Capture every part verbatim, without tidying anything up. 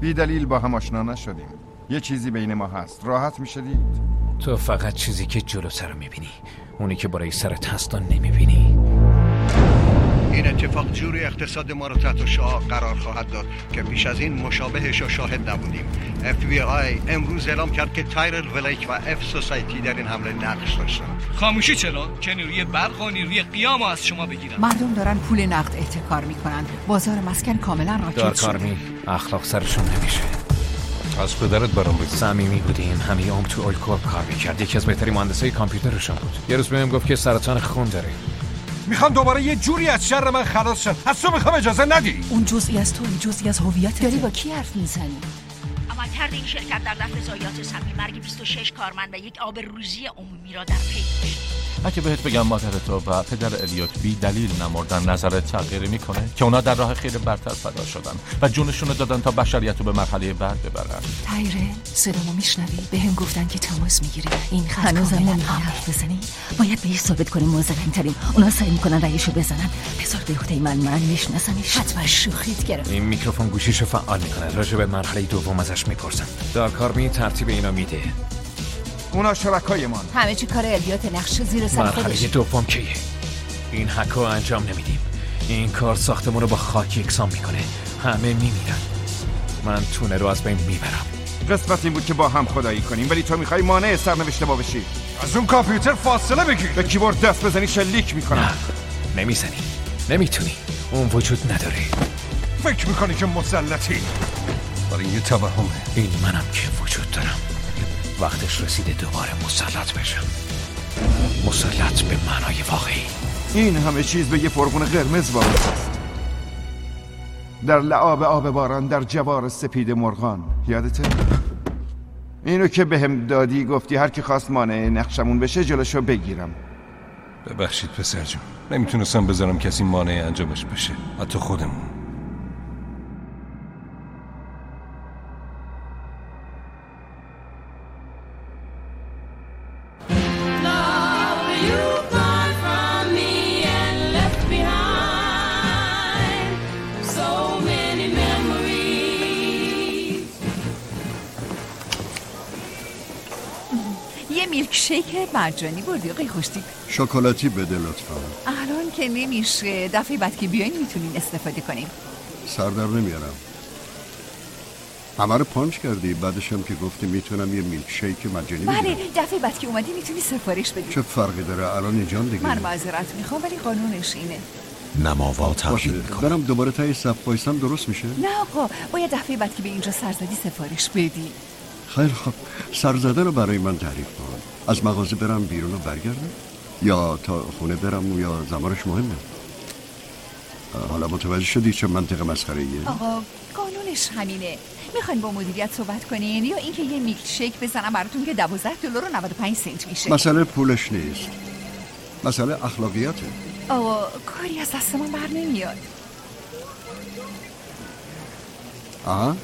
بی دلیل با هم آشنا نشدیم. یه چیزی بین ما هست، راحت میشدید. تو فقط چیزی که جلوتر رو میبینی، اونی که برای سرت هست نمیبینی. این اتفاق جوری اقتصاد ما رو تحت شعاع قرار خواهد داد که پیش از این مشابهش رو شاهد نبودیم. اف بی آی امروز اعلام کرد که تایرل ولیک و اف سوسایتی در این حمله نقش داشتن. خاموشی چرا؟ که نیروی برق و نیروی قیام رو از شما بگیرن. مردم دارن پول نقد احتکار میکنن. بازار مسکن کاملا راکد شده. دارکارمی اخلاق سرشون نمیشه. از پدرت برام بگو. صمیمی بودیم، همه عمر تو اولکورپ کار میکرد. یکی از بهترین مهندسای کامپیوترشون بود. یه روز بهم گفت که سرطان خون داره. میخوان دوباره یه جوری از شر من خلاص شن. از تو میخوام اجازه ندی. اون جزئی از تو، جزئی از هویتت. داری با کی حرف میزنی؟ عملکرد این شرکت در دفع ضایعات سمی مرگ بیست و شش کارمند و یک آبروریزی عمومی را در پی داشت. اگه بهت بگم مادر تو و پدر الیوت بی دلیل نمردن، نظرت تغییر میکنه که اونا در راه خیلی برتر فدا شدن و جونشون رو دادن تا بشریت رو به مرحله بعد ببرن. تایره، صدامو میشنوی؟ بهم گفتن که تماس میگیری. این خط کاملا نمیتونی حرف بزنی. باید بهش ثابت کنیم ما زدن‌تریم. اونا سعی میکنن رأیشو بزنن. بذار بهوده من من میشناسمش. حتما شوخیت گرفت. این میکروفون گوشیشو فعال میکنه. راجع به مرحله دوم ازش میپرسن. دارکارمی ترتیب اینا میده. اونا شرکای من. همه چی کار الیوت، نقش زیر سر خودش. مرحله دوم کیه؟ این هکو انجام نمیدیم. این کار ساختمون رو با خاک یکسان میکنه. همه میمیرن. من تونه رو از بین میبرم. قسمت این بود که با هم خدایی کنیم، ولی تو میخوای مانع سرنوشت ما بشی. از اون کامپیوتر فاصله بگیر. به کیبورد دست بزنی شلیک میکنم. نه نمیزنی، نمیتونی، اون وجود نداره. فکر میکنی که مسلطی؟ برای یه توهمه. این منم که وجود دارم. وقتش رسیده دوباره مسلط بشم. مسلط به معنای واقعی. این همه چیز به یه فرغون قرمز وابسته است. در لعاب آب باران، در جوار سپید مرغان. یادته؟ اینو که بهم دادی گفتی هر کی خواست مانع نقشمون بشه جلوشو بگیرم. ببخشید پسر جون، نمیتونستم بذارم کسی مانع انجامش بشه، حتی خودمون. میلکشیک مرجانی بردی آقای خوشتیپ. شکلاتی بده لطفا. الان که نمیشه، دفعه بعد که بیاین میتونین استفاده کنیم. سر در نمیارم. همه رو پانچ کردی، بعدش هم که گفتی میتونم یه میلکشیک مجانی بگیرم. بله، دفعه بعد که اومدی میتونی سفارش بدی. چه فرقی داره الان اینجام دیگه؟ من معذرت میخوام ولی قانونش اینه. نماوا تغییر میکنه. برم دوباره تای صف وایسم درست میشه؟ نه آقا، باید دفعه بعد که به اینجا سر زدی سفارش بدی. خیلی خوب، سرزده رو برای من تعریف کن. از مغازه برم بیرون و برگردم یا تا خونه برم یا زمانش مهمه؟ حالا متوجه شدی چه منطق مسخره ایه؟ آقا قانونش همینه. میخواین با مدیریت صحبت کنین یا اینکه یه میلکشیک بزنم براتون که دوازده دلار و نود و پنج سنت میشه؟ مسئله پولش نیست، مسئله اخلاقیاته. آقا کاری از دست من بر نمیاد. آها،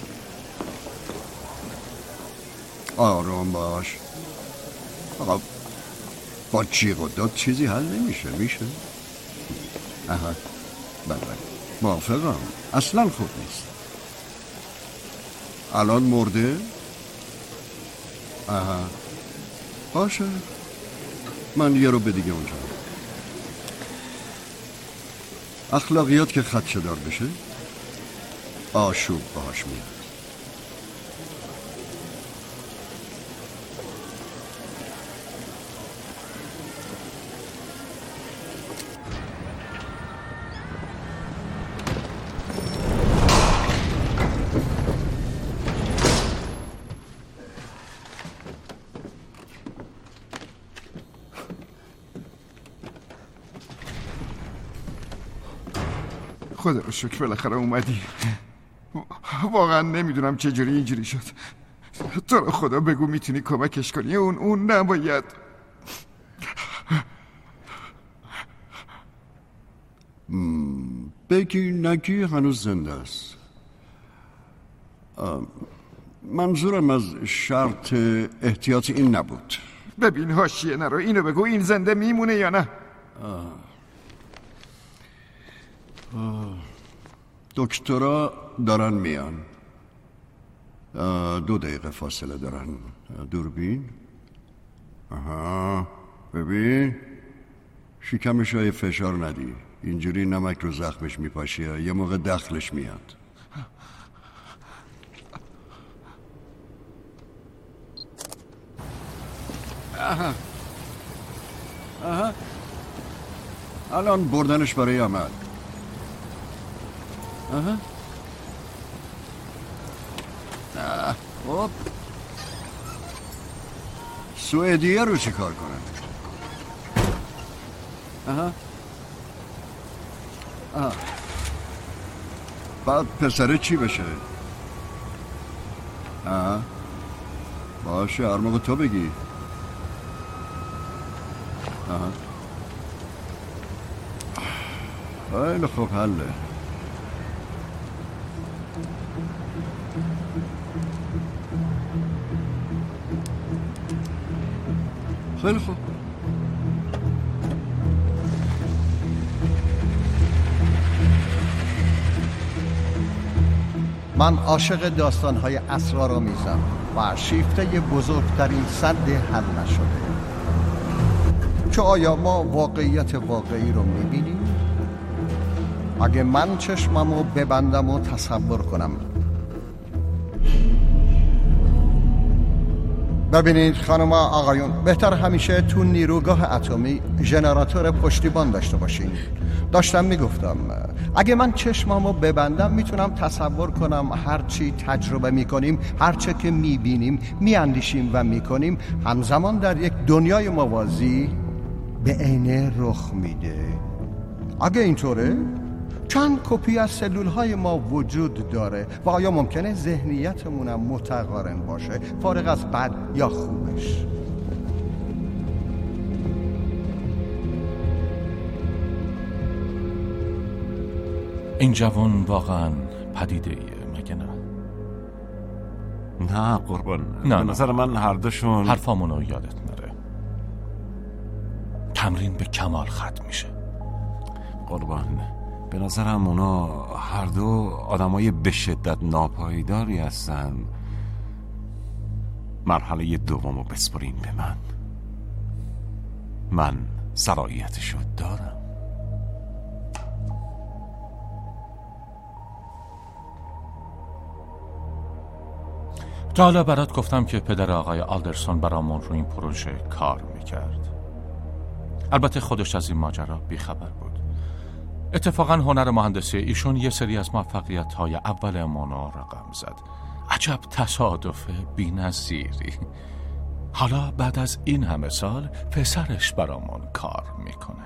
آروم باش آقا، با جیغ و داد چیزی حل نمیشه. میشه؟ آها، بله بله موافقم، اصلا خوب نیست. الان مرده؟ آها، باشه، من یه رو به دیگه اونجا. اخلاقیات که خدشه دار بشه آشوب باهاش میاد. خدا رو شکر بالاخره اومدی. واقعا نمیدونم چجوری اینجوری شد. تو رو خدا بگو میتونی کمکش کنی. اون اون نباید. بگی نگی هنوز زنده است. منظورم از شرط احتیاط این نبود. ببین حاشیه نرو، اینو بگو این زنده میمونه یا نه. دکترا دارن میان. دو دقیقه فاصله دارن. دوربین. آها، ببین شکمش های فشار ندی، اینجوری نمک رو زخمش میپاشی، یه موقع دخلش میاد. آها آها الان بردنش برای عمل. آها آه. خب سوئدیه رو چی کار کنن؟ آها آه. بعد پسره چی بشه؟ آه. باشه هر موقع تو بگی. آها خیلی خوب حله. خیلی خوب. من عاشق داستان‌های اسرارآمیزم و شیفته بزرگترین سد حل نشده. که آیا ما واقعیت واقعی رو می‌بینیم؟ اگه من چشممو ببندم و تصور کنم. ببینید خانم آقایون، بهتر همیشه تو نیروگاه اتمی ژنراتور پشتیبان داشته باشین. داشتم میگفتم اگه من چشممو ببندم میتونم تصور کنم هرچی تجربه میکنیم، هرچه که میبینیم، میاندیشیم و میکنیم همزمان در یک دنیای موازی به عینه رخ میده. اگه اینطوره چند کپی از سلولهای ما وجود داره و آیا ممکنه ذهنیتمونم متقارن باشه فارغ از بد یا خوبش؟ این جوان واقعا پدیده ایه مگه نه؟ نه قربان، نه به نظر من هر دوشون حرفامونو یادت نره. تمرین به کمال ختم میشه. قربان به نظرم اونا هر دو آدمای به شدت ناپایداری هستن. مرحله دومو بسپرین به من. من صلاحیتشو دارم. تا حالا برات گفتم که پدر آقای آلدرسون برامون رو این پروژه کار میکرد. البته خودش از این ماجرا بیخبر بود. اتفاقا هنر مهندسی ایشون یه سری از موفقیت‌های اولمون رو رقم زد. عجب تصادف بی‌نظیری. حالا بعد از این همه سال پسرش برامون کار میکنه.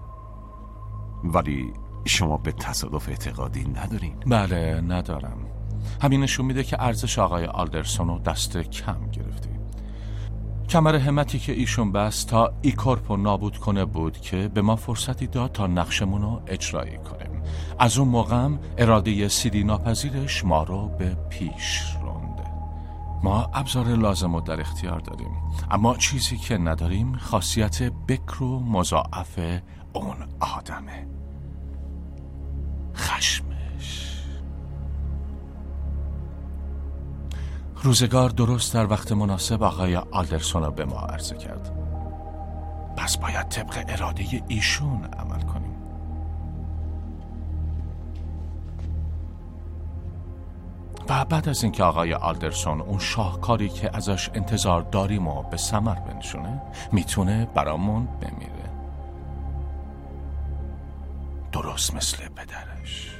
ولی شما به تصادف اعتقادی ندارین؟ بله ندارم. همین نشون میده که ارزش آقای آلدرسون رو دست کم گرفتی. کمر همتی که ایشون بست تا ای کورپو نابود کنه بود که به ما فرصتی داد تا نقشمون رو اجرایی کنیم. از اون موقعم اراده سیدی ناپذیرش ما رو به پیش رونده. ما ابزار لازم رو در اختیار داریم، اما چیزی که نداریم خاصیت بکر و مضاعف اون آدمه. خشمش. روزگار درست در وقت مناسب آقای آلدرسون رو به ما عرضه کرد. پس باید طبق اراده ایشون عمل کنیم. و بعد از اینکه آقای آلدرسون اون شاهکاری که ازش انتظار داریم و به ثمر بنشونه، میتونه برامون بمیره. درست مثل پدرش.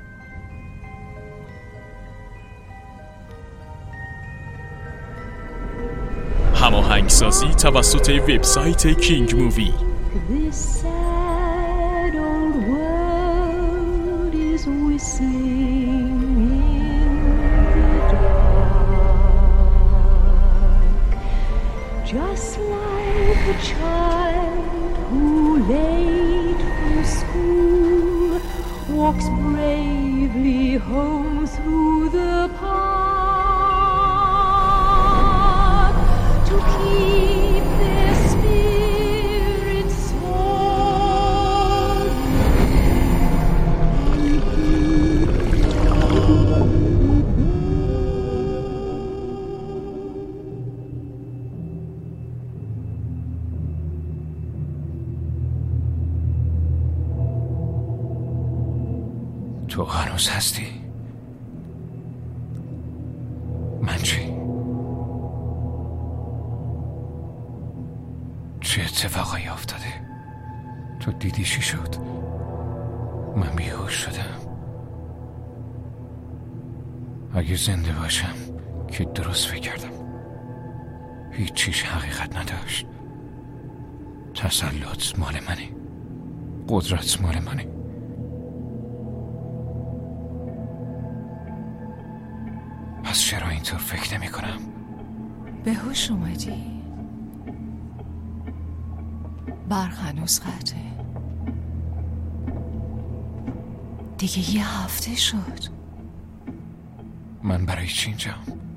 هماهنگسازی توسط وبسایت کینگ مووی. This sad old world is whistling in the dark, just like a child who late from school walks bravely home through the park to keep their spirits soaring and keep تو هنوز هستی؟ من چی؟ چه اتفاقایی افتاده؟ تو دیدی چی شد؟ من بیهوش شدم. اگه زنده باشم که درست فکر کردم هیچ چیز حقیقت نداشت. تسلط مال منه، قدرت مال منه. پس چرا اینطور فکر نمی کنم؟ به هوش اومدی؟ برق هنوز قطعه. دیگه یه هفته شد. من برای چی اینجام؟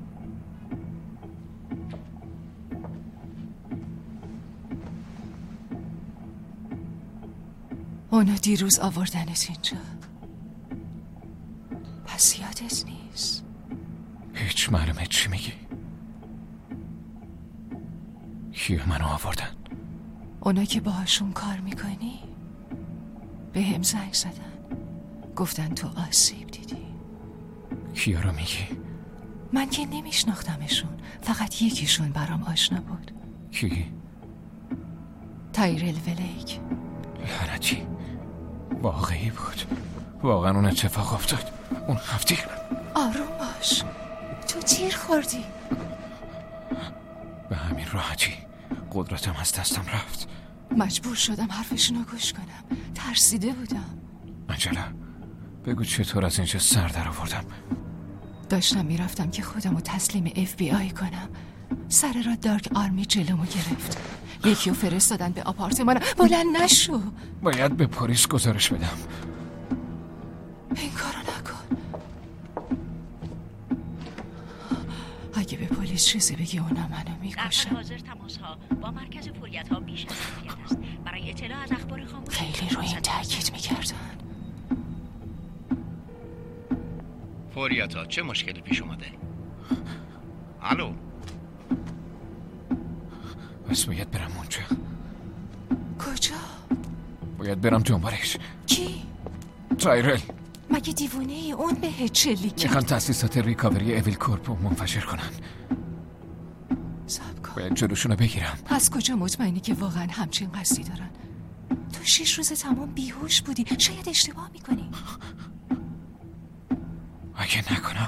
اونا دیروز آوردنت اینجا، پس یادت نیست؟ هیچ معلومه چی میگی؟ کیه منو آوردن؟ اونا که باهاشون کار میکنی به هم زنگ زدن، گفتن تو آسیب دیدی. کیا رو میگی؟ من که نمیشناختمشون، فقط یکیشون برام آشنا بود. کی؟ تایرل ولیک. لعنتی، واقعی بود. واقعا اون اتفاق افتاد. اون هفته. آروم باش، تو تیر خوردی. به همین راحتی قدرتم از دستم رفت. مجبور شدم حرفشونو گوش کنم، ترسیده بودم. عجله، بگو چطور از اینجا سر در آوردم. داشتم میرفتم که خودمو تسلیم اف بی آی کنم. سر را دارک آرمی جلومو گرفت. یکیو فرستادن به آپارتمانم. بلند نشو، باید به پلیس گزارش بدم. این کارو نکن. اگه به پلیس چیزی بگی اونا منو میکشن. در حاضر تماس ها با مرکز فوریت ها بیش از ضروریت است. برای اطلاع از اخبار خام خیلی روی این تاکید میکردن. فوریت ها چه مشکلی پیش اومده؟ الو. بس باید برم اونجا. کجا؟ باید برم دنبالش. کی؟ تایرل. مگه دیوونه ای؟ اون به چلی کرد. میخوان تاسیسات ریکاوری اویل کورپو منفجر کنن. صبر کن. باید جلوشونو بگیرم. از کجا مطمئنی که واقعا همچین قصدی دارن؟ تو شش روز تمام بیهوش بودی، شاید اشتباه میکنی. اگه نکنم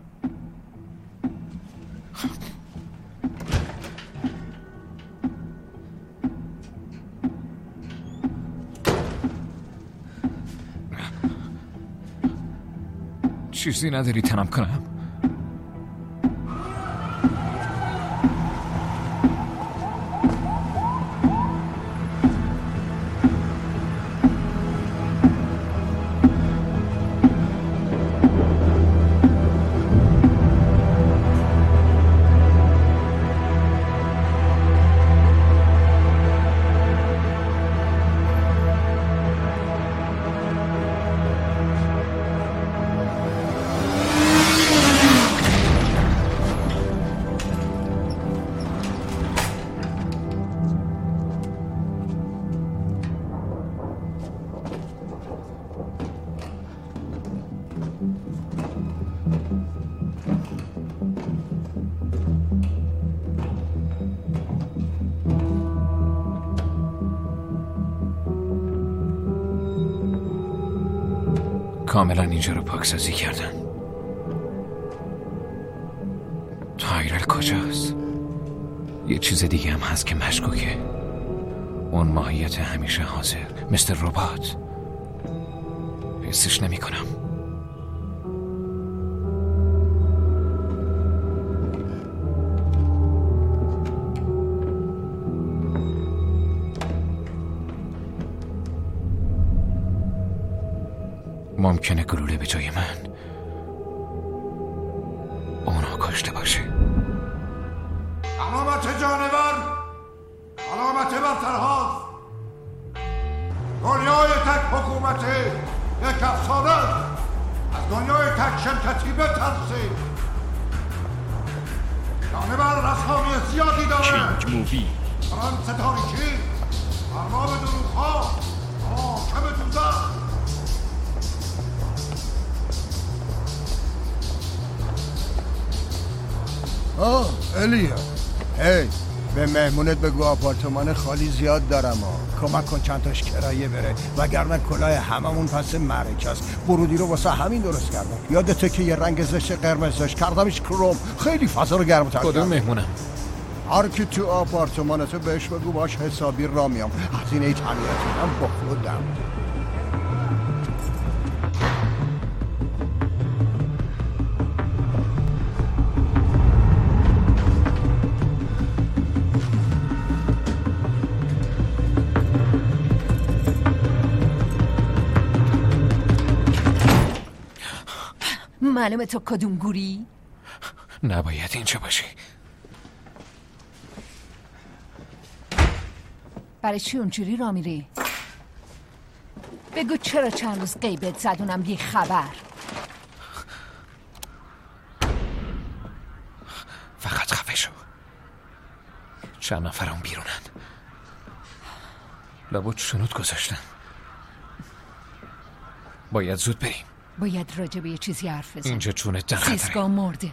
چیزی نداری تنم کنم؟ کاملا اینجا رو پاکسازی کردن. تایرل کجاست؟ یه چیز دیگه هم هست که مشکوکه. اون ماهیت همیشه حاضر، مثل ربات. حسش نمی کنم. ممکنه گلوله به جای من اونو کشته باشه. علامت جانور، علامت برترهاست. دنیای تک حکومت یک افسانه است. از دنیای تک شرکتی بترسید. جانور رسامی زیادی داره. کینگ مووی. فرانس تاریکی، ارباب دروغ‌ها، حاکم دوزخ. آه الیا، هی به مهمونت بگو آپارتمان خالی زیاد دارم ها، کمک کن چند تاش کرایه بره، وگرنه کلاه هممون پس معرکه است. ورودی رو واسه همین درست کردم. یادته که یه رنگ زشت قرمز داشت، کردمش کروم، خیلی فضا رو گرم‌تر کردم. کدوم مهمونم؟ هر کی تو آپارتمانتو بهش بگو باش حسابی را میام، هزینه تعمیراتش هم با خودم. معلومه تو کدوم گوری؟ نباید اینجا باشی. برای چی اونجوری را میری؟ بگو چرا چند روز غیبت زدونم بی خبر؟ فقط خفه شو. چند نفر اون بیرونن، لابد شنود گذاشتن. باید زود بریم. باید راجع به یه چیزی حرف بزن. اینجا جونت در خطره. سیسکا مرده.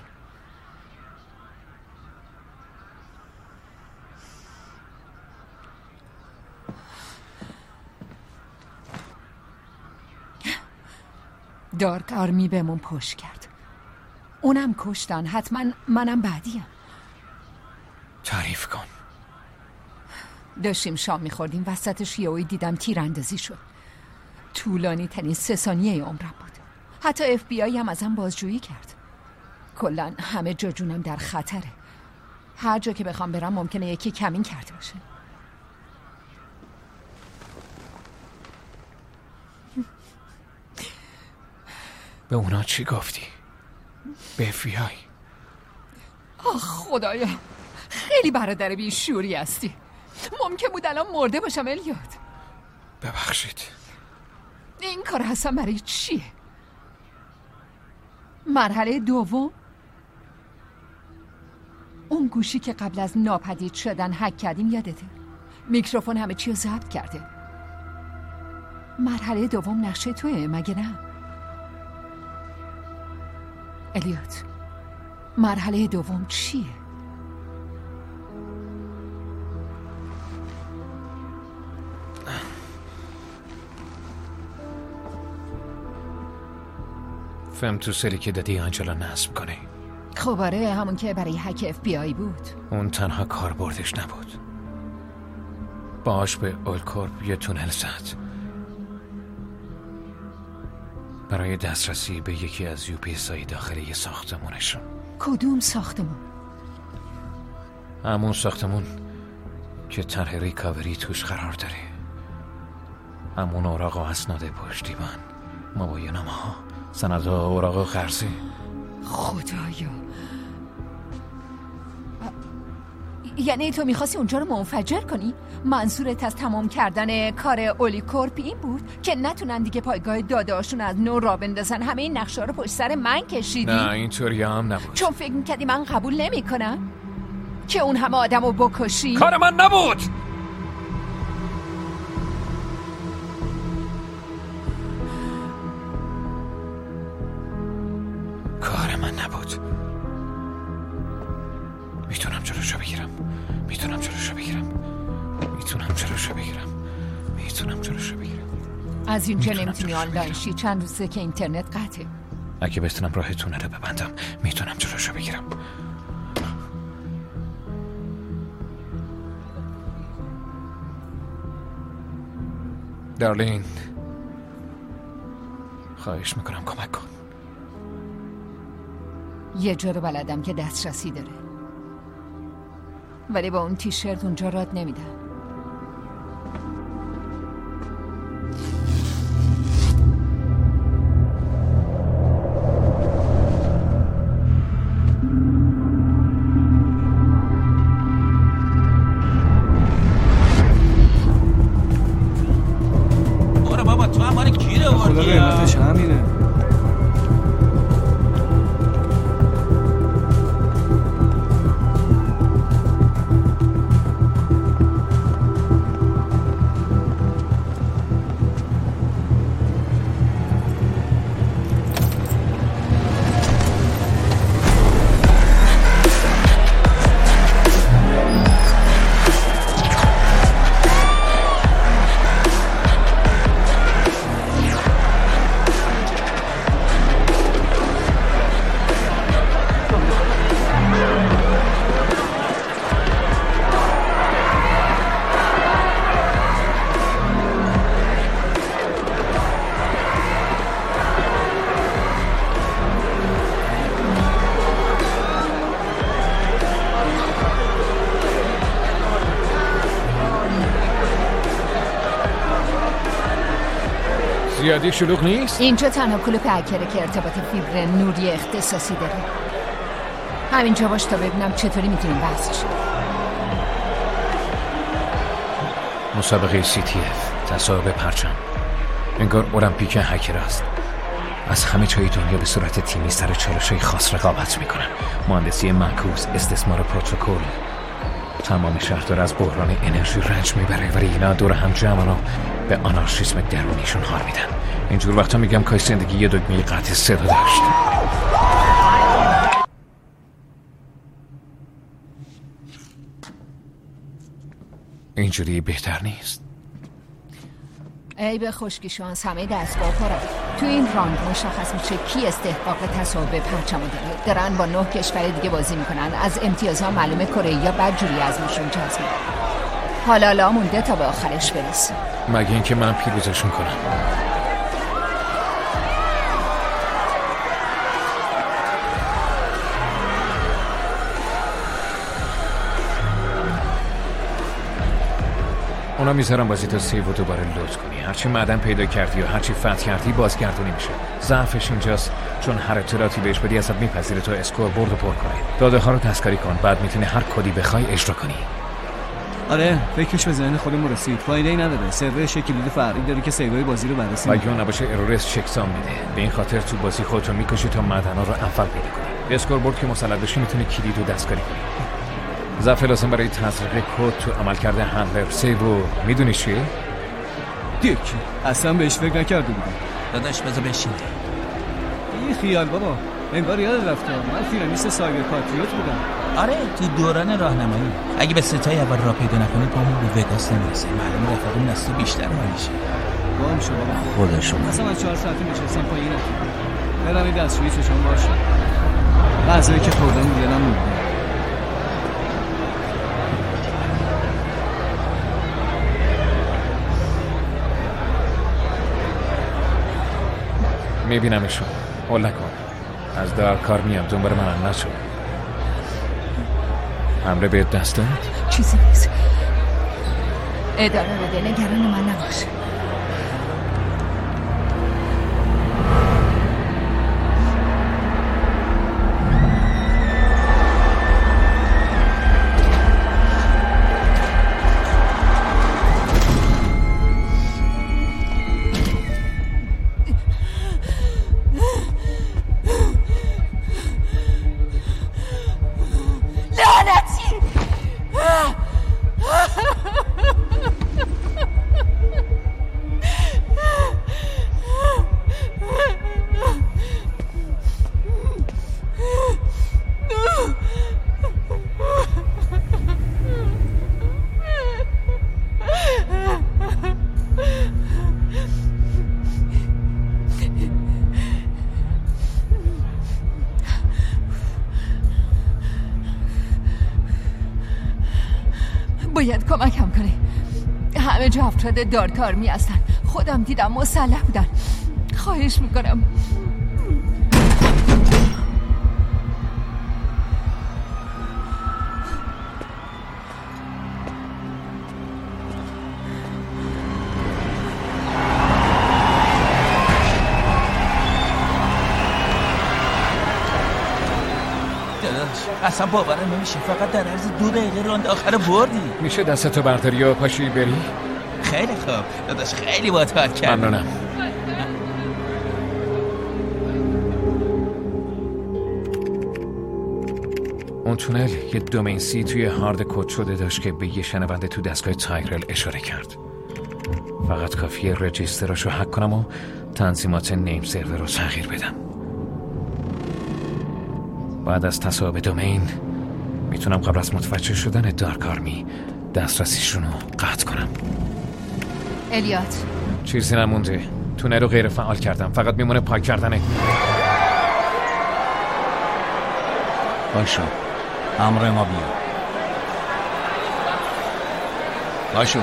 دارک آرمی بهمون پشت کرد. اونم کشتن. حتما منم بعدیم. تعریف کن. داشتیم شام میخوردیم، وسطش یهویی دیدم تیراندازی شد. طولانی ترین سه ثانیه عمرم بود. حتی اف بی آی هم ازم بازجویی کرد. کلن همه جا جونم در خطره. هر جا که بخوام برم ممکنه یکی کمین کرده باشه. به اونا چی گفتی؟ به اف بی آی؟ آخ خدایا، خیلی برادر بیشوری هستی. ممکن بود الان مرده باشم الیوت. ببخشید. این کار اصلا برای چیه؟ مرحله دوم، اون گوشی که قبل از ناپدید شدن هک کردیم یادته؟ میکروفون همه چی رو ضبط کرده. مرحله دوم نقشه توه مگه نه؟ الیوت، مرحله دوم چیه؟ فهم تو سری که دادی آنجلا نصب کنی. خب آره، همون که برای هک اف بی آی بود. اون تنها کاربردش نبود. باش به اولکورپ یه تونل زد برای دسترسی به یکی از یو پی اس های داخلی ساختمونشون. کدوم ساختمون؟ همون ساختمون که طرح ریکاوری توش قرار داره. همون اوراق و اسناد پشتیبان، مباینامه ها، سندها، اوراق و قرضی. خدایا، یعنی تو میخواستی اونجا رو منفجر کنی؟ منظورت از تمام کردن کار اولیکورپ این بود که نتونن دیگه پایگاه داداشون از نو را بندازن؟ همه این نقشه رو پشت سر من کشیدی؟ نه اینطوری هم نبود. چون فکر میکردی من قبول نمیکنم که اون همه آدم رو بکشی؟ کار من نبود. کار من نبود. میتونم جلوشو بگیرم. میتونم جلوشو بگیرم. میتونم جلوشو بگیرم. میتونم جلوشو بگیرم. از اینجا نمیتونی آنلاین شی. چند روزه که اینترنت قطعه. اگه بتونم راه تونل رو ببندم میتونم جلوشو بگیرم. دارلین، خواهش میکنم کمک کن. یه جا رو بلدم که دسترسی داره، ولی با اون تیشرت اونجا راد نمیدم. آره بابا، تو هم مال گیره آوردی. خدا قیمتش همینه. زیادی شلوغ نیست؟ اینجا تنها کلوپ هکره که ارتباط فیبر نوری اختصاصی داره. همینجا باش تا ببینم چطوری میتونیم بحث شد. مسابقه سی تی اف، تصاحب پرچم. انگار المپیک هکر است. از همه جای دنیا به صورت تیمی سر چالش‌های خاص رقابت میکنن. مهندسی معکوس، استثمار پروتکل. تمام شهردار از بحران انرژی رنج میبره ولی اینا دور هم جمعن و به آنارشیسم درونیشون حال میدن. اینجور وقتا میگم کاش زندگی یه دکمه قطع صدا داشت. اینجوری بهتر نیست؟ ای به خشکی شانس همه دستگاه پره. تو این راند مشخص میشه کی استحقاق تصاحب پرچم داره. دارن با نه کشور دیگه بازی میکنن. از امتیازها معلومه کره یا بدجوری ازشون جذب میکنن. حالا حالا مونده تا به آخرش برسه. مگه اینکه من پیروزشون کنم. اونا میذارم بازی تا سیو و دوباره لود کنی. هرچی معدن پیدا کردی و هرچی فتح کردی بازگردونی میشه. ضعفش اینجاست چون هر اطلاعاتی بهش بدی ازت میپذیره تا اسکور برد و پر کنه. داده ها رو دستکاری کن، بعد میتونی هر کدی بخوای اجرا کنی. آره فکرش به ذهن خودمون رسید. فایده ای نداره. سرورش کلید فرعی داره که سیوای بازی رو بررسی میکنه. اگه نباشه ارورس چکسام میده. به این خاطر تو بازی خودتو میکشی تا معدنا رو اول پیدا کنی. اسکور برد که مسلط بشی میتونی کلید رو دستکاری کنی. ضعف لازم برای تزریق کد تو عملکرد هندلر سیو میدونی چیه؟ دیک اصلا بهش فکر نکرده بودم. داداش بذار بشین. این خیال بابا انگار یاد رفته. من فیلمیست سایبر پاتریوت بودم. آره تو دوران راهنمایی. اگه به ستای اول راه پیدا نکنید پامون به وگاس نمیرسه. معلومه رفاقمون از تو بیشتر میشه. گام شو بابا. خودشون اصلا من چهار ساعتی نشستم پایین. برام این دستشویی چشم باشه. بعضی که خوردم میگم مونده. میبینمشون. هول نکن. از دار کار میام دنبال من نشو. حمله به دست داد؟ چیزی نیست. اداره بده. نگران من نباش. باید کمکم کنی. همه جا افراد دارکارمی هستن. خودم دیدم مسلح بودن. خواهش میکنم. اصلا باورم نمیشه. فقط در عرض دو دقیقه راند آخر بردی. میشه دستتو برداری و پاشی بری؟ خیلی خوب داداش. خیلی با تو حال کردم. ممنونم. اون تونل یه دومین سی توی هارد کد شده داشت که به یه شنونده تو دستگاه تایرل اشاره کرد. فقط کافیه رجیستراشو هک کنم و تنظیمات نیم سرور رو تغییر بدم. بعد از تصاحب دومین میتونم قبل از متوجه شدن دارک آرمی دسترسیشون رو قطع کنم. الیات چیزی نمونده. تونل رو غیر فعال کردم. فقط میمونه پاک کردنه. باشو امر ما بیا. باشو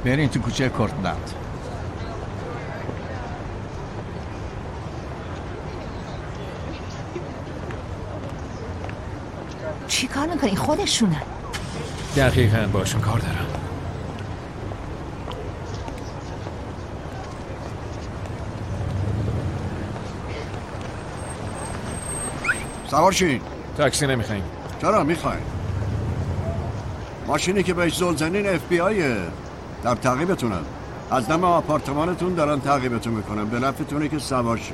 برین تو کوچه کورتلند. چی کار میکنی؟ خودشونن. دقیقاً باشون کار دارم. سوار شین. تاکسی نمیخوایم. چرا میخوایم؟ ماشینی که بهش زل زنین اف بی آیه، در تعقیبتونن. از دم آپارتمانتون دارن تعقیبتون میکنن. به نفعتونه که سوار شین.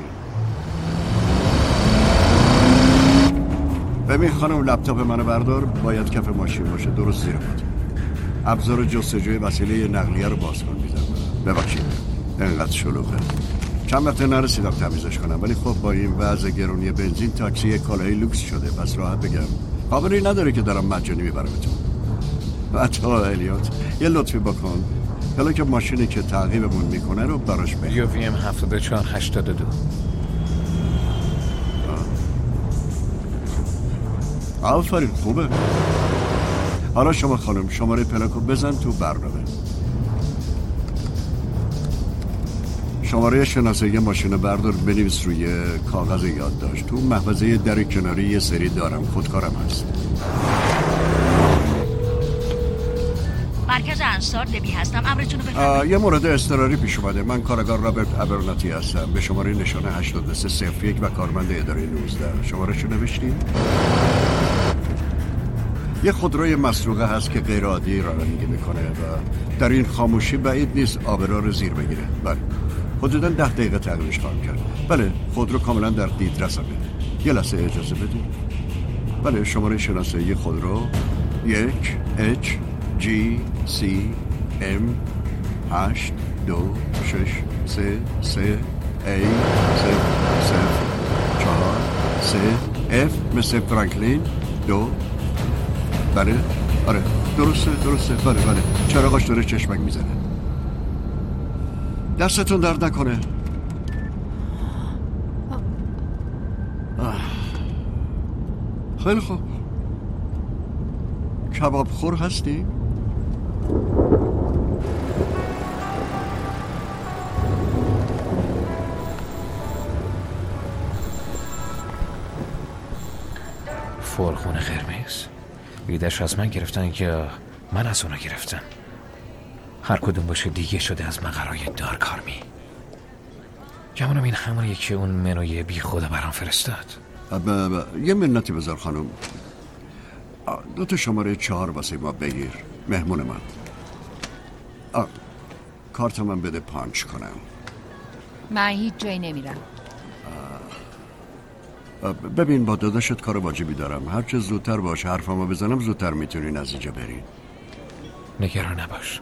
ببین خانم، لپتاپ منو بردار. باید کف ماشین باشه، درست زیر پات. ابزار جستجوی وسیله نقلیه رو باز کن. میذارم. ببخشید اینقدر شلوغه. چند وقت نرسیدم تمیزش کنم، ولی خب با این وضع گرونی بنزین تاکسی کالای لوکس شده. پس راحت بگم خبری نداره که دارم مجانی میبرمتون. حتی الیوت یه لطفی بکن، حالا که ماشینی که تعقیبمون میکنه رو براش بگیر. یو وی ام هفتاد و چهار هشتاد و دو. آفرین، خوبه. حالا شما خانم شماره پلاکو بزن تو برنامه. شماره شناسایی ماشین بردار، بنویس روی کاغذ یادداشت. تو محفظه در کناری یه سری دارم، خودکارم هست. مرکز انصار لبی هستم، امرتون رو بفرمایید. یه مورد اضطراری پیش اومده. من کارگار رابرت ابرناتی هستم، به شماره نشانه هشتاد و سه صفر یک و کارمند اداره نوزده. شمارهشو نوشتی؟ یه خودروی مسروقه هست که غیر عادی رانندگی میکنه و در این خاموشی بعید نیست آبرا رو زیر بگیره. بله، حدوداً ده دقیقه تعقیبش خواهم کرد. بله، خودرو کاملا در دیدرسمه. یه لحظه اجازه بدید. بله، شماره شناسایی خودرو یک اچ جی سی ام هشت دو شش سه سه ای سه سه چهار سه اف مثل فرانکلین دو. بله آره درسته درسته بله بله چراغاش داره چشمک میزنه. دستتون درد نکنه. خیلی خوب. کباب خور هستی؟ فرخون قرمز ایدهش از من گرفتن که من از اونا گرفتم. هر کدوم باشه دیگه شده از مقرای دارک آرمی. گمانم این همونیه که اون منوی بی خدا برام فرستاد. با با. یه منتی بذار خانم. دو تا شماره چهار واسه ما بگیر. مهمون من. آه. کارت من بده پانچ کنم. من هیچ جایی نمیرم. ببین با داداشت کار واجبی دارم. هرچه زودتر باش حرفامو بزنم زودتر میتونین از اینجا برین. نگران نباش.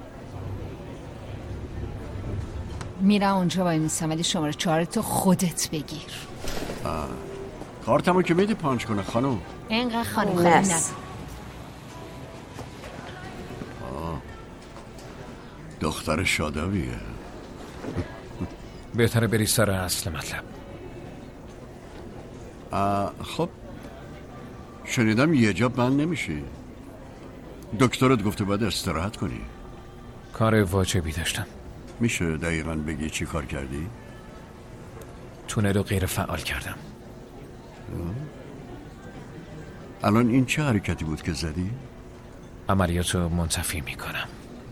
میرم اونجا وای میستم، ولی شماره چهار تو خودت بگیر. کارتمو که میدی پانچ کنه خانم. اینقدر خانم خانم ندارم. دختر شادابیه. بهتره بری سر اصل مطلب. خب شنیدم یه جا بند نمیشی. دکترت گفته باید استراحت کنی. کار واجبی داشتم. میشه دقیقاً بگی چی کار کردی؟ تونل رو غیر فعال کردم. الان این چه حرکتی بود که زدی؟ عملیات رو منتفی میکنم.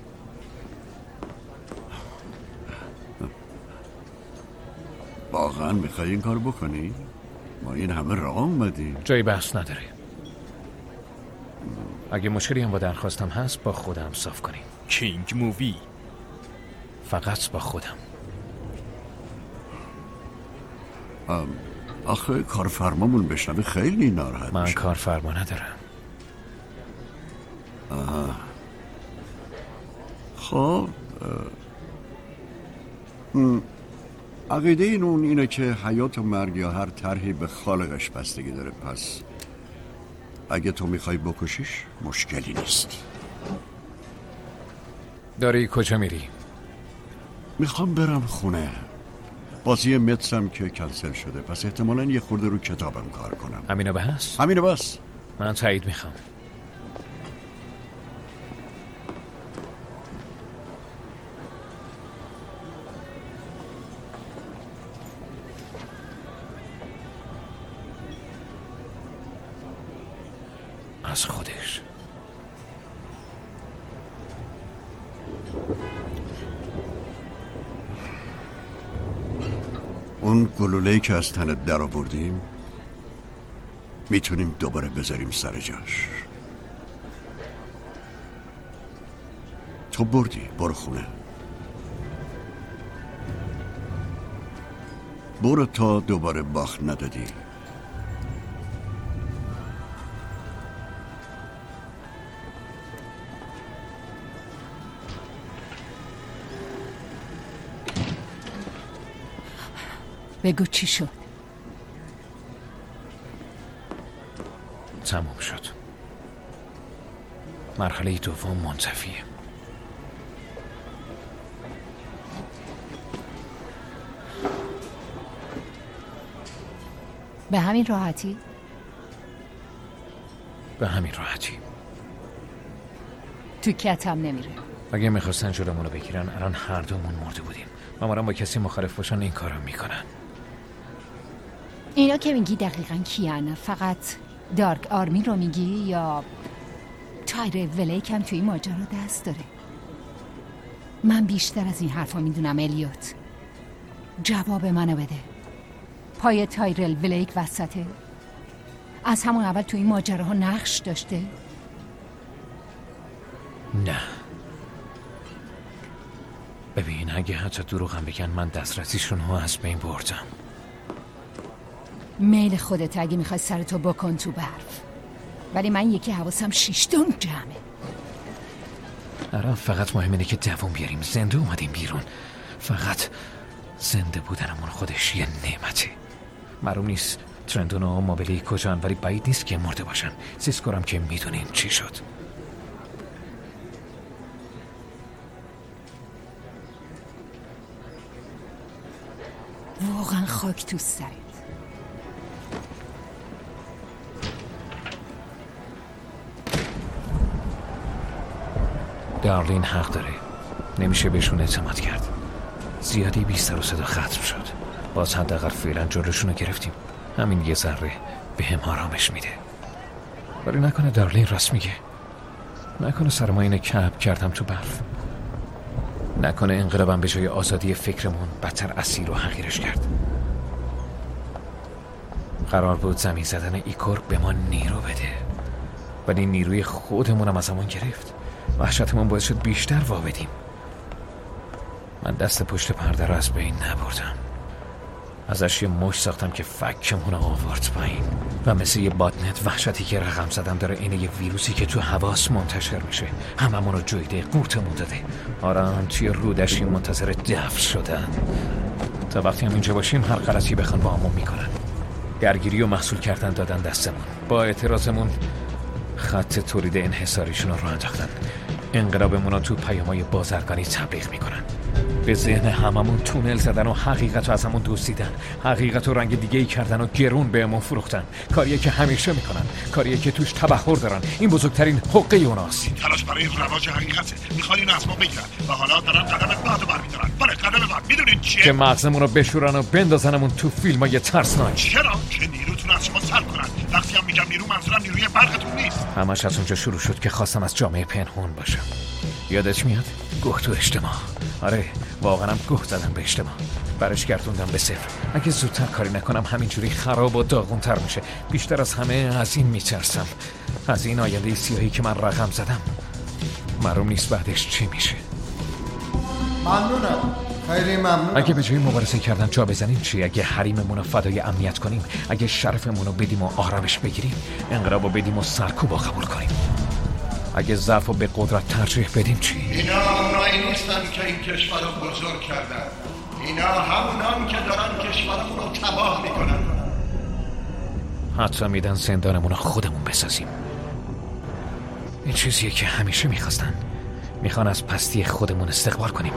واقعا میخوای این کار بکنی؟ ما این همه راه اومدیم. جای بحث نداره. اگه مشکلی هم با درخواستم هست با خودم صاف کنیم. کینگ مووی. فقط با خودم. آخه کارفرمامون بشنوه خیلی ناراحت من میشه. کارفرما ندارم. آه. خب عقیده این اون اینه که حیات و مرگ یا هر طرحی به خالقش بستگی داره. پس اگه تو میخوای بکشیش مشکلی نیست. داری کجا میری؟ میخوام برم خونه. بازی متسم که کنسل شده، پس احتمالاً یه خورده رو کتابم کار کنم. همینو بس؟ همینو بس. من تایید میخوام. از خودش. اون گلوله‌ای که از تنت در آوردیم میتونیم دوباره بذاریم سر جاش. تو بردی، برو خونه. برو تا دوباره باخت ندادی. بگو چی شد؟ تموم شد. مرحله دوم منتفیه. به همین راحتی؟ به همین راحتی. تو کتم نمیره. اگه میخواستن جلومونو بگیرن الان هر دومون مرده بودیم. معمولا با کسی مخالف باشن این کارو میکنن. اینا که میگی دقیقاً کیان؟ فقط دارک آرمی رو میگی یا تایر ولیک هم توی ماجرا دست داره؟ من بیشتر از این حرفا میدونم الیوت. جواب منو بده. پای تایرل ولیک وسطه؟ از همون اول توی این ماجراها نقش داشته؟ نه. ببین اگه حتی دروغم بگن من دسترسیشون رو از بین بردم. میل خودت، اگه میخوای سرتو بکن تو برف. ولی من یکی حواسم شیشتون جمعه. الان فقط مهم اینه که دووم بیاریم. زنده اومدیم بیرون. فقط زنده بودنمون خودش یه نعمته. معلوم نیست ترندون و موبیلی کجان، ولی بعید نیست که مرده باشن. سیسکورم که میدونین چی شد. واقعا خاک تو سرت. دارلین حق داره. نمیشه بهشون اعتماد کرد. زیادی بی سر و صدا ختم شد. باز حداقل فعلا جلوشونو گرفتیم. همین یه ذره به هم آرامش میده. ولی نکنه دارلین راست میگه. نکنه سر ما اینه کپ کردم تو برف. نکنه انقلابم به جای آزادی فکرمون بدتر اسیر و حقیرش کرد. قرار بود زمین زدن ایکورپ به ما نیرو بده، ولی نیروی خودمونم از همون گرفت. وحشتمون باعث شد بیشتر وابدیم. من دست پشت پرده رو از بین نبردم. ازش یه مش ساختم که فکمون آورد پایین و مثل یه بادنت وحشتی که رقم زدم داره اینه یه ویروسی که تو حواس منتشر میشه. هممون رو جویده، قورتمون داده. آرام توی رودشی منتظر دفن شدن. تا وقتی هم اینجا باشیم هر غلطی بخوان با همون میکنن. درگیری و محصول کردن دادن دستمون. با اعتراضمون خط تولید انحصاریشون رو انداختن. انقلابمون رو تو پیام‌های بازرگانی تبلیغ میکنن. به ذهن هممون تونل زدن و حقیقت رو از همون دزدیدن. حقیقت رو رنگ دیگه ای کردن و گرون بهمون فروختن. کاریه که همیشه میکنن، کاریه که توش تبحر دارن. این بزرگترین حقه اوناست. تلاش برای رواج حقیقته. میخوان اینو از ما بگیرن و حالا دارن قدم بعدو برمی‌دارن. بله قدم بعد. میدونین چیه؟ که مغزمون رو بشورن و بندازنمون تو فیلمای ترسناک. چرا؟ که نیروتون از شما سلب کنن. وقتی هم میگم نیرو منظورم نیروی برقتون نیست. همش از اونجا شروع شد که خواستم از جامعه پنهون باشم. یادت میاد؟ گوه تو اجتماع. آره واقعا گوه زدم به اجتماع. برش گردوندم به صفر. اگه زودتر کاری نکنم همینجوری خراب و داغونتر میشه. بیشتر از همه از این میترسم. از این آینده سیاهی که من رقم زدم. معلوم نیست بعدش چی میشه. ممنونم. خیلی ممنونم. اگه به جای مبارزه کردن جا بزنیم چی؟ اگه حریممون رو فدای امنیت کنیم، اگه شرفمون رو بدیم و آرامش بگیریم، انقلاب رو بدیم و سرکوب قبول کنیم، اگه ضعف رو به قدرت ترجیح بدیم چی؟ اینا اونایی نیستن که این کشور رو بزرگ کردن. اینا همونان که دارن کشورمون رو تباه میکنن. حتی میدن زندانمون رو خودمون بسازیم. این چیزیه که همیشه میخواستن. میخوان از پستی خودمون استقبال کنیم.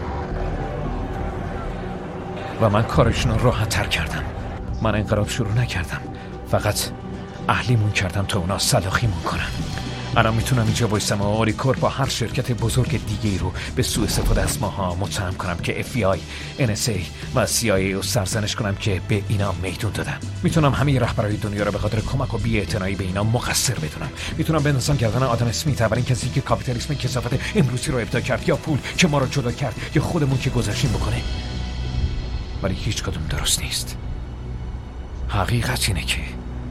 و من کارشون رو راحت تر کردم. من انقلاب شروع نکردم، فقط اهلیمون کردم تا اونا سلاخیمون کنن. الان میتونم اینجا بایستم و آلیکور با هر شرکت بزرگ دیگه رو به سوء استفاده از ماها متهم کنم که اف بی آی، ان اس ای و سی آی ای رو سرزنش کنم که به اینا میدون دادن. میتونم همه رهبرای دنیا رو به خاطر کمک و بی‌اعتنایی به اینا مقصر بدونم. میتونم بندازم گردن آدم اسمیت، اولین کسی که کاپیتالیسم کثافت امروزی رو ابداع کرد، یا پول که ما رو جدا کرد، یا خودمون که گذشتیم بکنه. ولی هیچ کدوم درست نیست. حقیقت اینه که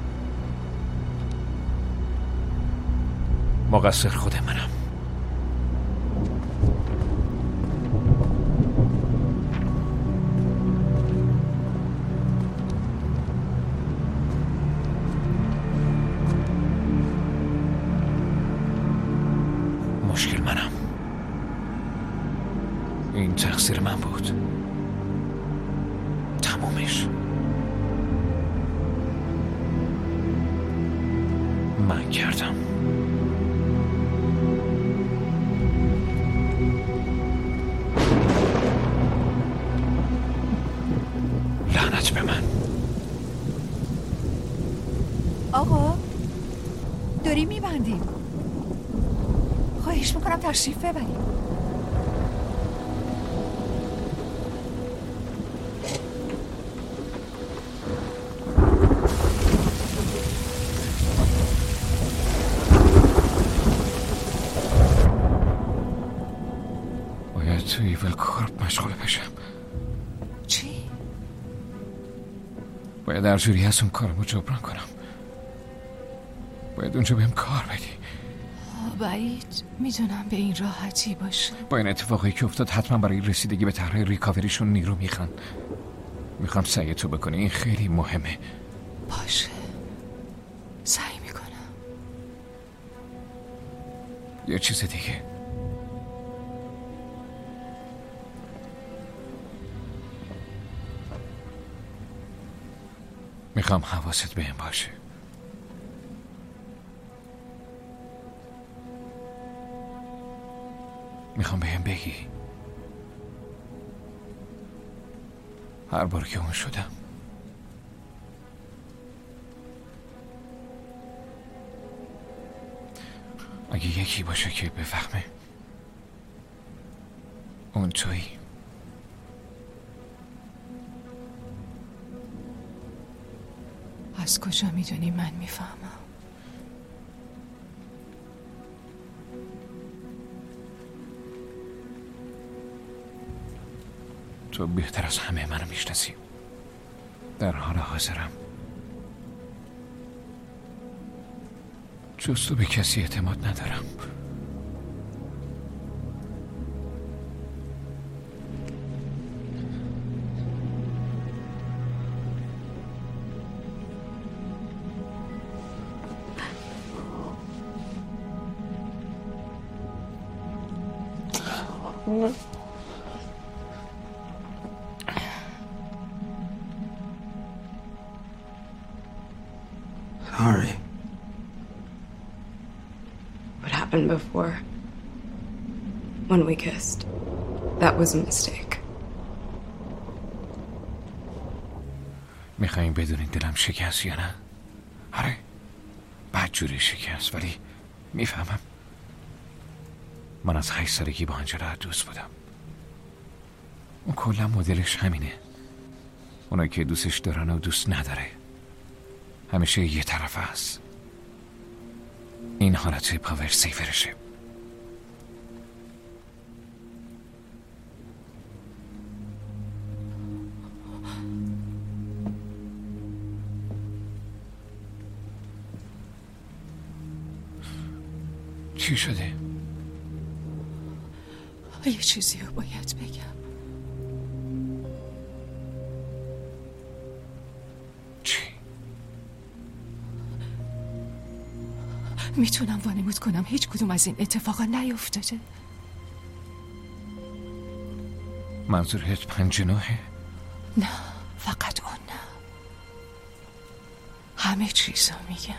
مقصر خود منم. مشکل منم. این تقصیر من بود. تمومش. من کردم. لعنت به من. آقا داریم میبندیم. خواهش میکنم تشریف ببریم. باید تو ایول کورپ مشغول بشم. چی؟ باید هر جوری هست اون کارمو جبران کنم. باید اونجا بهم کار بدی. بعید میدونم به این راحتی باشه. با این اتفاقی که افتاد حتما برای رسیدگی به طرح ریکاوریشون نیرو میخوان. میخوام سعی تو بکنی. این خیلی مهمه. باشه، سعی میکنم. یه چیز دیگه، میخوام حواست بهم باشه. میخوام بهم بگی هر بار که اون شدم اگه یکی باشه که بفهمه اون تویی. از کجا میدونی من میفهمم؟ تو بهتر از همه منو میشناسی. در حال حاضرم جز تو به کسی اعتماد ندارم. Sorry. What happened before? When we kissed. That was a mistake. میخواییم بدونین دلم شکست یا نه؟ آره بد جوری شکست، ولی میفهمم. من از هشت سالگی با انجلا دوست بودم. اون کلا مدلش همینه. اونایی که دوستش دارن و دوست نداره همیشه یه طرف هست. این حالت پاور سیفرشه. چی شده؟ یه چیزی رو باید بگم. چی؟ میتونم وانمود کنم هیچ کدوم از این اتفاقا نیفتاده. منظورت پنجنوهه؟ نه، فقط اون نه. همه چیزو میگم.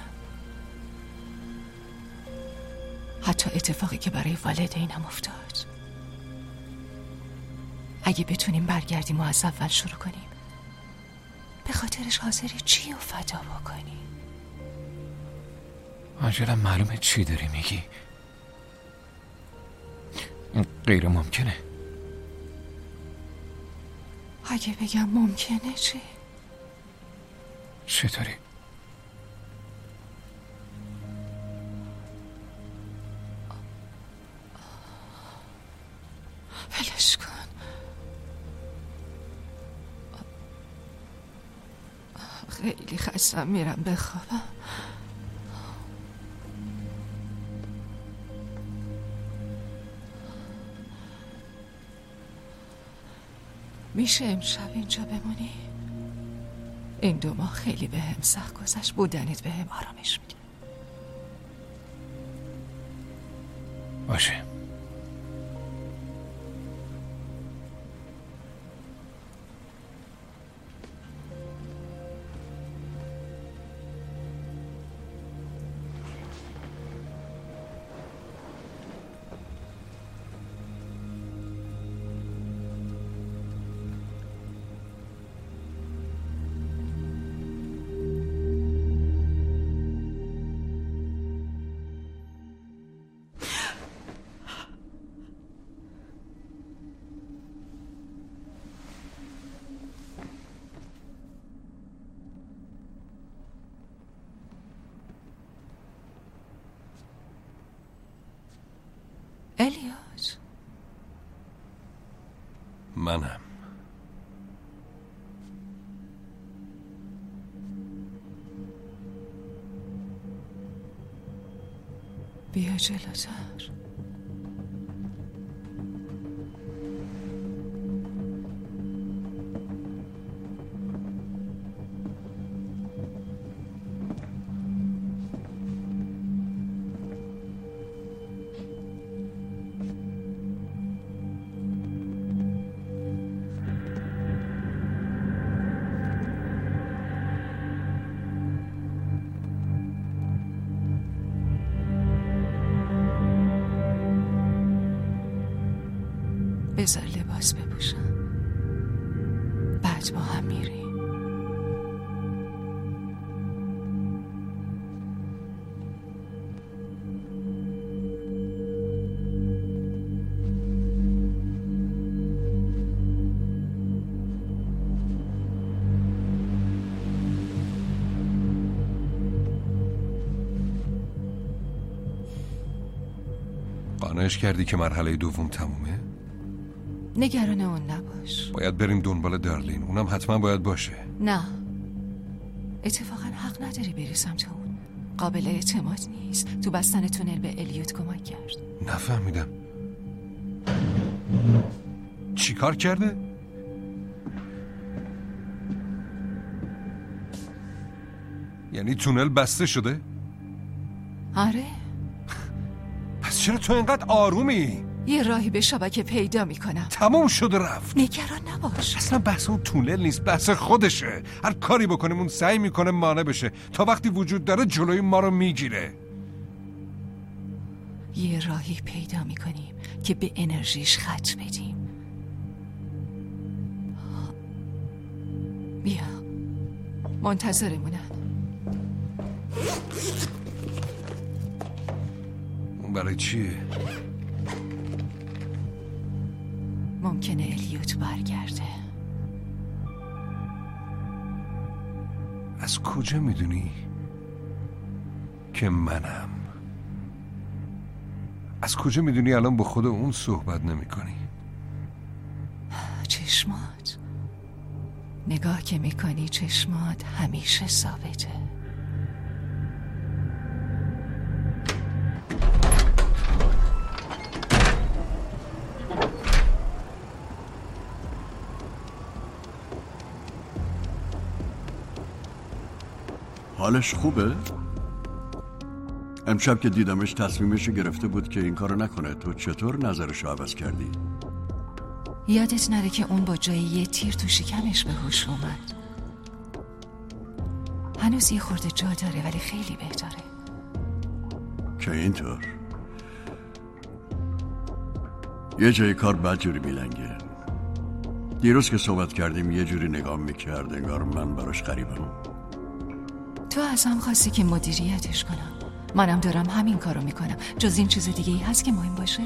حتی اتفاقی که برای والدینم افتاد. اگه بتونیم برگردیم و از اول شروع کنیم، به خاطرش حاضری چی رو فدا بکنیم؟ آنجلا معلومه چی داری میگی؟ این غیر ممکنه. اگه بگم ممکنه چی؟ چطوری؟ ولش کن. خیلی خستم، میرم بخوابم. میشه امشب اینجا بمونی؟ این دو ماه خیلی به هم سخت گذشت. بودنت به هم آرامش میده. باشه. الیوت، منم. بیا جلوتر. بذار لباس بپوشم، بعد با هم میریم. قانعش کردی که مرحله دوم تمومه؟ نگران اون نباش. باید بریم دنبال دارلین. اونم حتما باید باشه. نه، اتفاقا حق نداری بری سمت اون. قابل اعتماد نیست. تو بستن تونل به الیوت کمک کرد. نفهمیدم. چی کار کرده؟ یعنی تونل بسته شده؟ آره. پس چرا تو اینقدر آرومی؟ یه راهی به شبکه پیدا میکنم. تموم شده رفت. نگران نباش. اصلا بحث اون تونل نیست، بحث خودشه. هر کاری بکنیم اون سعی میکنه مانع بشه. تا وقتی وجود داره جلوی ما رو میگیره. یه راهی پیدا میکنیم که به انرژیش خط بدیم. بیا، منتظرمونن. اون برای چیه؟ ممکنه الیوت برگرده. از کجا میدونی که منم؟ از کجا میدونی الان با خود اون صحبت نمی کنی؟ چشمات، نگاه که میکنی چشمات همیشه ثابته. حالش خوبه؟ امشب که دیدمش تصمیمش گرفته بود که این کارو نکنه. تو چطور نظرشو عوض کردی؟ یادت نره که اون با جای یه تیر تو شکمش به هوش اومد. هنوز یه خورده جا داره ولی خیلی بهتره. که اینطور یه جای کار بدجوری میلنگه. دیروز که صحبت کردیم یه جوری نگاه میکرد انگار من براش غریبم. تو ازم خواستی که مدیریتش کنم. منم دارم همین کارو میکنم. جز این چیز دیگه ای هست که مهم باشه؟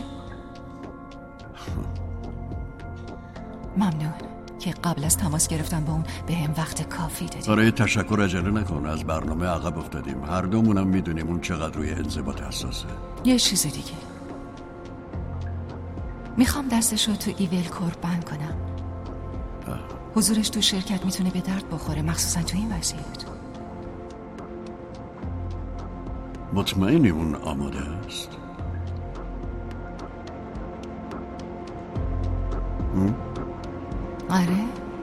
ممنون که قبل از تماس گرفتن با اون به هم وقت کافی دادی. برای تشکر عجله نکن، از برنامه عقب افتادیم. هر دومونم میدونیم اون چقدر روی انضباط حساسه. یه چیز دیگه، میخوام دستشو تو ایول کورپ بند کنم. آه. حضورش تو شرکت میتونه به درد بخوره، مخصوصا تو این وضعیت. مطمئنی اون آماده است؟ آره.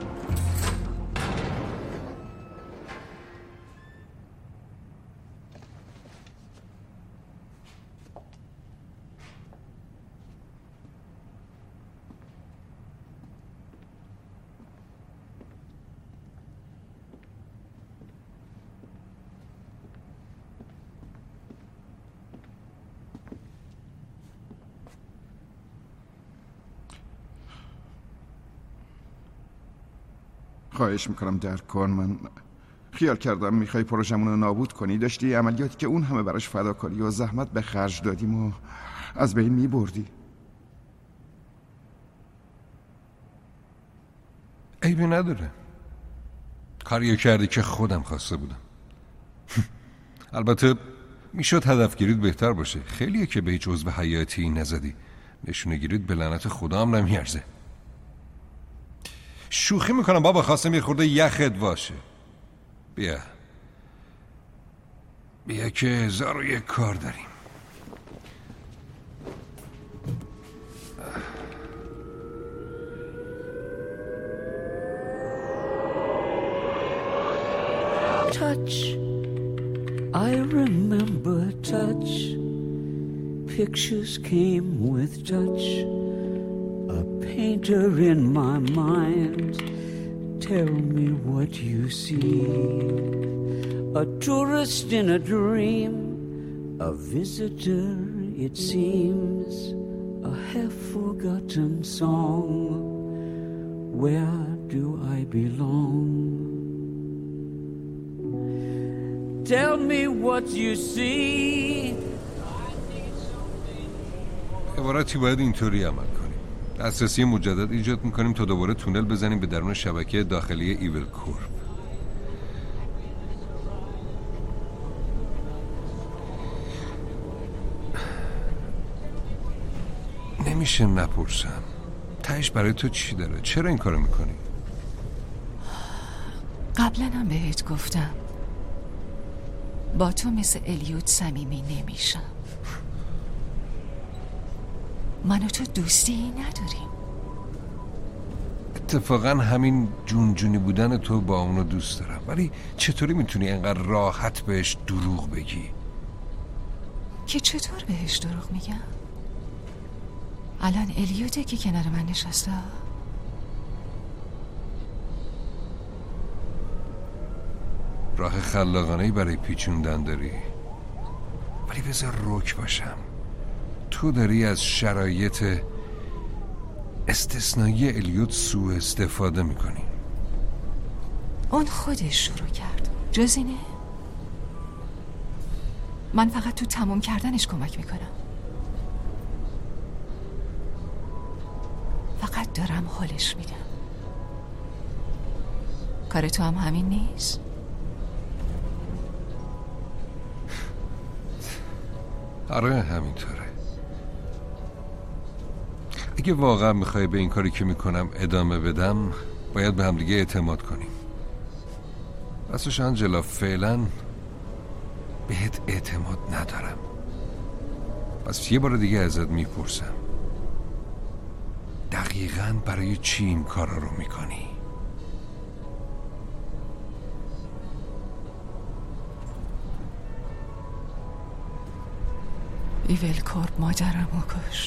خواهش میکنم درک کن. من خیال کردم میخوای پروژمون رو نابود کنی. داشتی عملیاتی که اون همه براش فداکاری و زحمت به خرج دادیم و از بین میبردی. عیبی نداره، کاریو کردی که خودم خواسته بودم. البته میشد هدف گیرید بهتر باشه. خیلیه که به هیچ عضو حیاتی نزدی. نشونه گیرید به لعنت خدا هم نمیارزه. شوخی میکنم بابا، خواستم یه خورده یخت باشه. بیا بیا که هزار و یک کار داریم. Touch, I remember touch. Pictures came with touch. A painter in my mind. Tell me what you see. A tourist in a dream. A visitor, it seems. A half-forgotten song. Where do I belong? Tell me what you see. عبارتی باید اینطوری عمل کنیم. دسترسی مجدد ایجاد میکنیم تا دوباره تونل بزنیم به درون شبکه داخلی ایول کورپ. نمیشه نپرسم تهش برای تو چی داره؟ چرا این کارو میکنی؟ قبلا هم بهت گفتم با تو مثل الیوت صمیمی نمیشم. من و تو دوستی نداریم. اتفاقا همین جون جونی بودن تو با اونو دوست دارم، ولی چطوری میتونی اینقدر راحت بهش دروغ بگی؟ که چطور بهش دروغ میگم؟ الان الیوته که کنار من نشسته. راه خلاقانه‌ای برای پیچوندن داری، ولی بذار روک باشم. تو داری از شرایط استثنایی الیوت سوء استفاده میکنی. اون خودش شروع کرد، جز اینه؟ من فقط تو تموم کردنش کمک میکنم. فقط دارم حالش میدم. کار تو هم همین نیست؟ آره همینطوره. اگه واقعا میخوای به این کاری که میکنم ادامه بدم، باید به همدیگه اعتماد کنیم. راستش انجلا فعلا بهت اعتماد ندارم. پس یه بار دیگه ازت میپرسم، دقیقاً برای چی این کارا رو میکنی؟ ایول کورپ مادرم رو کشت.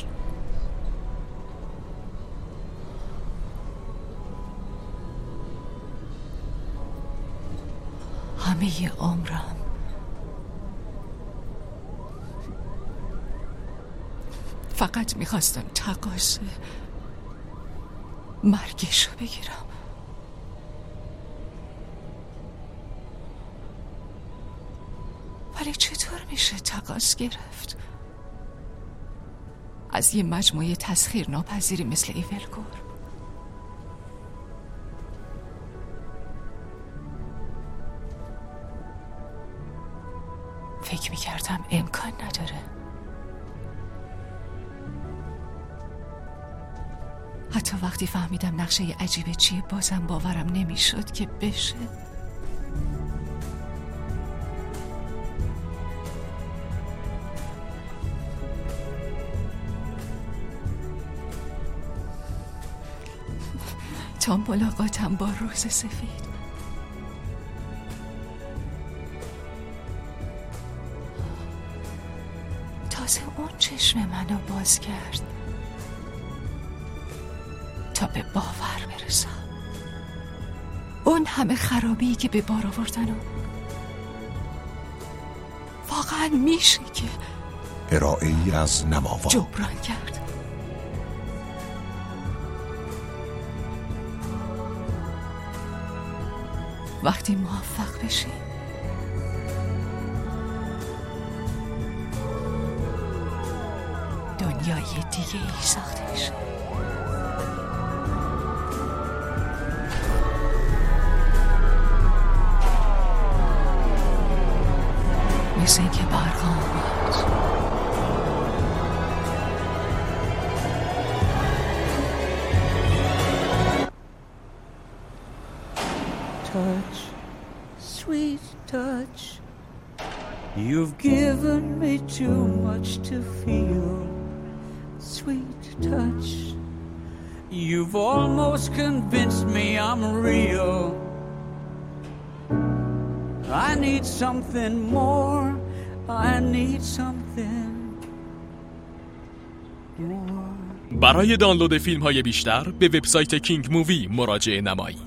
همه ی عمرم فقط میخواستم تقاص مرگشو بگیرم. ولی چطور میشه تقاص گرفت از یه مجموعه تسخیر ناپذیری مثل ایولگور؟ فکر میکردم امکان نداره. حتی وقتی فهمیدم نقشه عجیبه چیه بازم باورم نمیشد که بشه. تا ملاقاتم با روز سفید تازه اون چشم منو باز کرد تا به باور برسم. اون همه خرابی که به بار آوردن واقعا میشه که ارائه ای از نماوا جبران کرد. وقتی موفق بشی دنیای دیگه ای ساخته میشه. مثل اینکه برق آمد. Touch, sweet touch, you've given me too much to feel. Sweet touch, you've almost convinced me I'm real. I need something more, I need something more. برای دانلود فیلم های بیشتر به وبسایت کینگ مووی مراجعه نمایید.